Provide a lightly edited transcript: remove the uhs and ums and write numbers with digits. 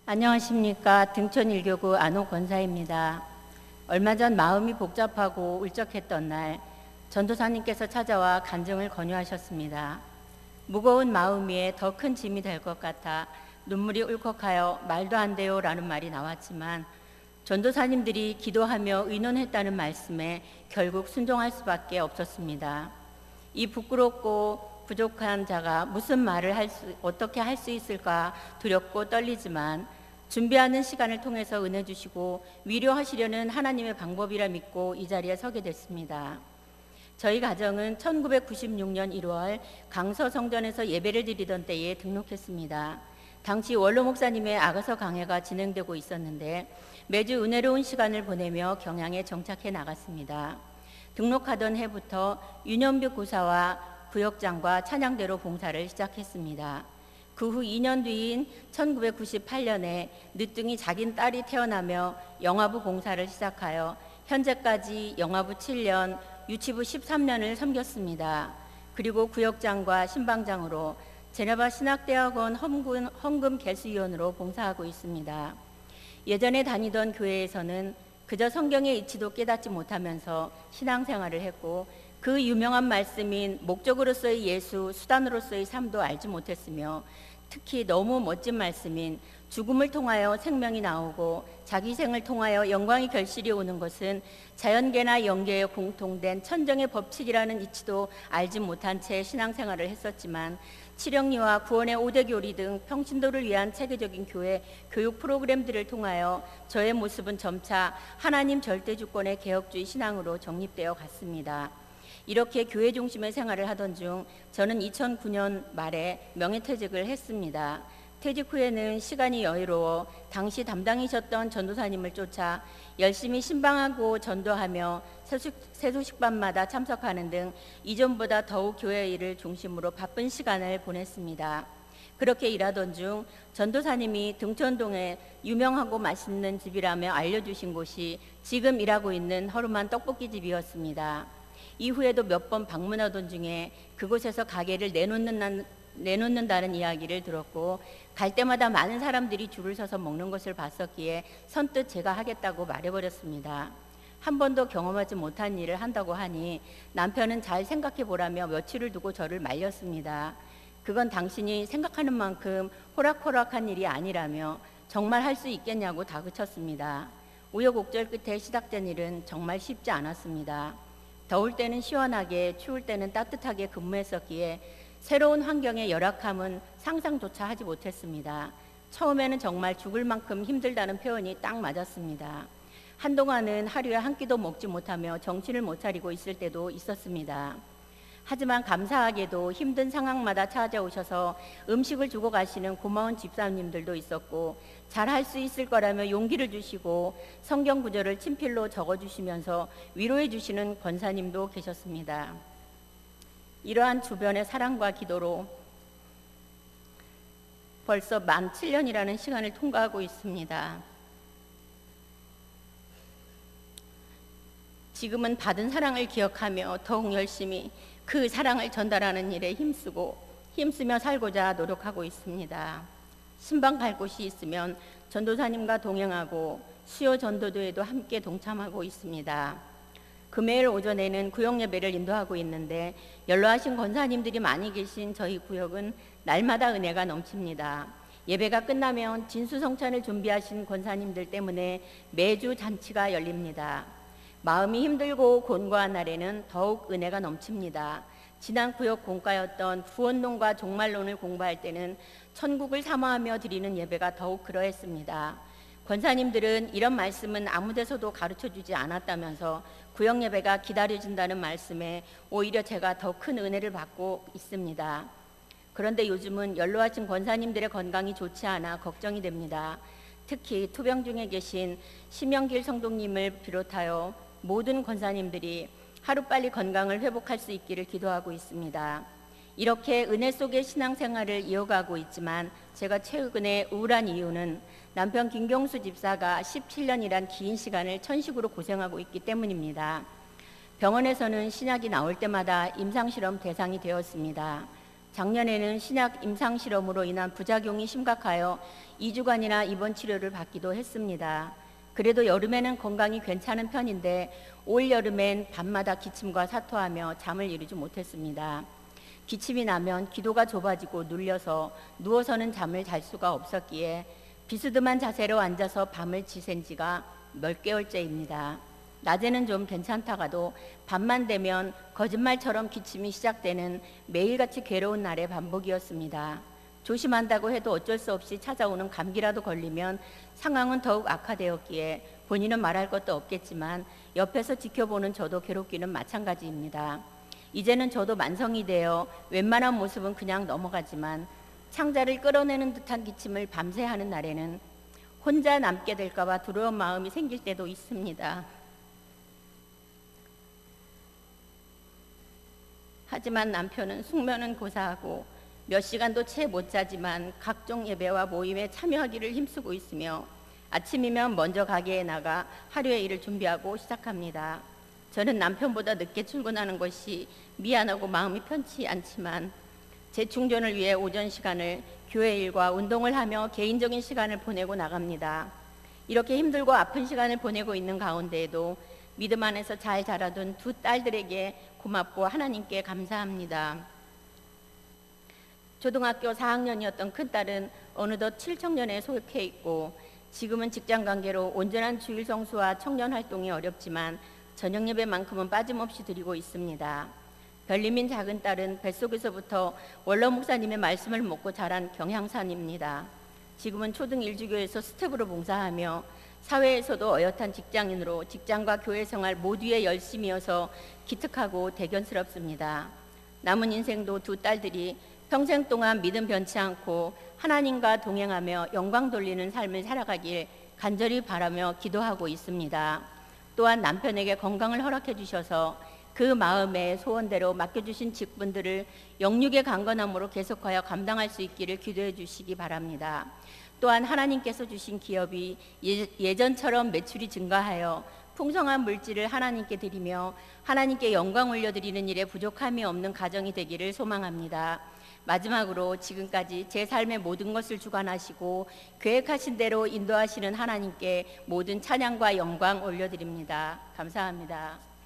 안녕하십니까. 등촌일교구 안호 권사입니다. 얼마 전 마음이 복잡하고 울적했던 날 전도사님께서 찾아와 간증을 권유하셨습니다. 무거운 마음 위에 더 큰 짐이 될 것 같아 눈물이 울컥하여 말도 안 돼요 라는 말이 나왔지만 전도사님들이 기도하며 의논했다는 말씀에 결국 순종할 수밖에 없었습니다. 이 부끄럽고 부족한 자가 무슨 말을 어떻게 할 수 있을까 두렵고 떨리지만 준비하는 시간을 통해서 은혜 주시고 위로하시려는 하나님의 방법이라 믿고 이 자리에 서게 됐습니다. 저희 가정은 1996년 1월 강서성전에서 예배를 드리던 때에 등록했습니다. 당시 원로 목사님의 아가서 강해가 진행되고 있었는데 매주 은혜로운 시간을 보내며 경양에 정착해 나갔습니다. 등록하던 해부터 윤현뷰 구사와 구역장과 찬양대로 봉사를 시작했습니다. 그 후 2년 뒤인 1998년에 늦둥이 자긴 딸이 태어나며 영화부 봉사를 시작하여 현재까지 영화부 7년, 유치부 13년을 섬겼습니다. 그리고 구역장과 신방장으로 제네바 신학대학원 헌금 개수위원으로 봉사하고 있습니다. 예전에 다니던 교회에서는 그저 성경의 이치도 깨닫지 못하면서 신앙생활을 했고 그 유명한 말씀인 목적으로서의 예수, 수단으로서의 삶도 알지 못했으며 특히 너무 멋진 말씀인 죽음을 통하여 생명이 나오고 자기 생을 통하여 영광의 결실이 오는 것은 자연계나 영계에 공통된 천정의 법칙이라는 이치도 알지 못한 채 신앙생활을 했었지만 칠영리와 구원의 5대 교리 등 평신도를 위한 체계적인 교회 교육 프로그램들을 통하여 저의 모습은 점차 하나님 절대주권의 개혁주의 신앙으로 정립되어 갔습니다. 이렇게 교회 중심의 생활을 하던 중 저는 2009년 말에 명예퇴직을 했습니다. 퇴직 후에는 시간이 여유로워 당시 담당이셨던 전도사님을 쫓아 열심히 신방하고 전도하며 세수식반마다 참석하는 등 이전보다 더욱 교회 일을 중심으로 바쁜 시간을 보냈습니다. 그렇게 일하던 중 전도사님이 등촌동에 유명하고 맛있는 집이라며 알려주신 곳이 지금 일하고 있는 허름한 떡볶이집이었습니다. 이후에도 몇 번 방문하던 중에 그곳에서 가게를 내놓는다는 이야기를 들었고 갈 때마다 많은 사람들이 줄을 서서 먹는 것을 봤었기에 선뜻 제가 하겠다고 말해버렸습니다. 한 번도 경험하지 못한 일을 한다고 하니 남편은 잘 생각해보라며 며칠을 두고 저를 말렸습니다. 그건 당신이 생각하는 만큼 호락호락한 일이 아니라며 정말 할 수 있겠냐고 다그쳤습니다. 우여곡절 끝에 시작된 일은 정말 쉽지 않았습니다. 더울 때는 시원하게, 추울 때는 따뜻하게 근무했었기에 새로운 환경의 열악함은 상상조차 하지 못했습니다. 처음에는 정말 죽을 만큼 힘들다는 표현이 딱 맞았습니다. 한동안은 하루에 한 끼도 먹지 못하며 정신을 못 차리고 있을 때도 있었습니다. 하지만 감사하게도 힘든 상황마다 찾아오셔서 음식을 주고 가시는 고마운 집사님들도 있었고 잘할 수 있을 거라며 용기를 주시고 성경 구절을 친필로 적어주시면서 위로해 주시는 권사님도 계셨습니다. 이러한 주변의 사랑과 기도로 벌써 만 7년이라는 시간을 통과하고 있습니다. 지금은 받은 사랑을 기억하며 더욱 열심히 그 사랑을 전달하는 일에 힘쓰며 살고자 노력하고 있습니다. 신방 갈 곳이 있으면 전도사님과 동행하고 수요 전도도에도 함께 동참하고 있습니다. 금요일 오전에는 구역 예배를 인도하고 있는데 연로하신 권사님들이 많이 계신 저희 구역은 날마다 은혜가 넘칩니다. 예배가 끝나면 진수성찬을 준비하신 권사님들 때문에 매주 잔치가 열립니다. 마음이 힘들고 곤고한 날에는 더욱 은혜가 넘칩니다. 지난 구역 공과였던 구원론과 종말론을 공부할 때는 천국을 사모하며 드리는 예배가 더욱 그러했습니다. 권사님들은 이런 말씀은 아무 데서도 가르쳐주지 않았다면서 구역 예배가 기다려진다는 말씀에 오히려 제가 더 큰 은혜를 받고 있습니다. 그런데 요즘은 연로하신 권사님들의 건강이 좋지 않아 걱정이 됩니다. 특히 투병 중에 계신 심영길 성도님을 비롯하여 모든 권사님들이 하루빨리 건강을 회복할 수 있기를 기도하고 있습니다. 이렇게 은혜 속의 신앙생활을 이어가고 있지만 제가 최근에 우울한 이유는 남편 김경수 집사가 17년이란 긴 시간을 천식으로 고생하고 있기 때문입니다. 병원에서는 신약이 나올 때마다 임상실험 대상이 되었습니다. 작년에는 신약 임상 실험으로 인한 부작용이 심각하여 2주간이나 입원 치료를 받기도 했습니다. 그래도 여름에는 건강이 괜찮은 편인데 올 여름엔 밤마다 기침과 사토하며 잠을 이루지 못했습니다. 기침이 나면 기도가 좁아지고 눌려서 누워서는 잠을 잘 수가 없었기에 비스듬한 자세로 앉아서 밤을 지샌 지가 몇 개월째입니다. 낮에는 좀 괜찮다가도 밤만 되면 거짓말처럼 기침이 시작되는 매일같이 괴로운 날의 반복이었습니다. 조심한다고 해도 어쩔 수 없이 찾아오는 감기라도 걸리면 상황은 더욱 악화되었기에 본인은 말할 것도 없겠지만 옆에서 지켜보는 저도 괴롭기는 마찬가지입니다. 이제는 저도 만성이 되어 웬만한 모습은 그냥 넘어가지만 창자를 끌어내는 듯한 기침을 밤새 하는 날에는 혼자 남게 될까 봐 두려운 마음이 생길 때도 있습니다. 하지만 남편은 숙면은 고사하고 몇 시간도 채 못 자지만 각종 예배와 모임에 참여하기를 힘쓰고 있으며 아침이면 먼저 가게에 나가 하루의 일을 준비하고 시작합니다. 저는 남편보다 늦게 출근하는 것이 미안하고 마음이 편치 않지만 재충전을 위해 오전 시간을 교회 일과 운동을 하며 개인적인 시간을 보내고 나갑니다. 이렇게 힘들고 아픈 시간을 보내고 있는 가운데에도 믿음 안에서 잘 자라둔 두 딸들에게 고맙고 하나님께 감사합니다. 초등학교 4학년이었던 큰딸은 어느덧 7청년에 속해 있고 지금은 직장관계로 온전한 주일 성수와 청년 활동이 어렵지만 저녁 예배만큼은 빠짐없이 드리고 있습니다. 별님인 작은 딸은 뱃속에서부터 원로 목사님의 말씀을 먹고 자란 경향산입니다. 지금은 초등 1주교에서 스텝으로 봉사하며 사회에서도 어엿한 직장인으로 직장과 교회 생활 모두에 열심이어서 기특하고 대견스럽습니다. 남은 인생도 두 딸들이 평생 동안 믿음 변치 않고 하나님과 동행하며 영광 돌리는 삶을 살아가길 간절히 바라며 기도하고 있습니다. 또한 남편에게 건강을 허락해 주셔서 그 마음의 소원대로 맡겨주신 직분들을 영육의 강건함으로 계속하여 감당할 수 있기를 기도해 주시기 바랍니다. 또한 하나님께서 주신 기업이 예전처럼 매출이 증가하여 풍성한 물질을 하나님께 드리며 하나님께 영광 올려드리는 일에 부족함이 없는 가정이 되기를 소망합니다. 마지막으로 지금까지 제 삶의 모든 것을 주관하시고 계획하신 대로 인도하시는 하나님께 모든 찬양과 영광 올려드립니다. 감사합니다.